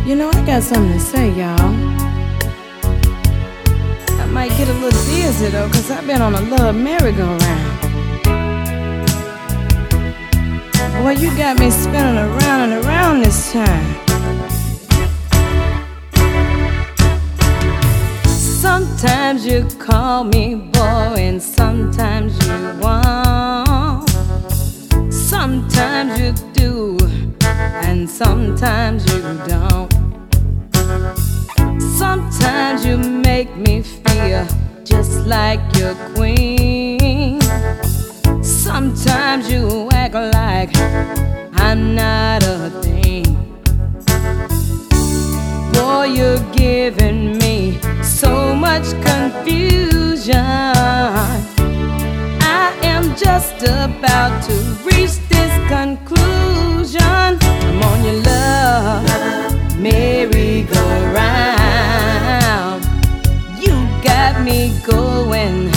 You know, I got something to say, y'all. I might get a little dizzy though, 'cause I've been on a love merry-go-round. Boy, you got me spinning around and around this time. Sometimes you call me boy and sometimes you won't. Sometimes you do and sometimes you don't. Sometimes you make me feel just like your queen. Sometimes you act like I'm not a thing. Boy, you're giving me so much confusion. I am just about to reach this conclusion. I'm on your love merry-go-round. You got me going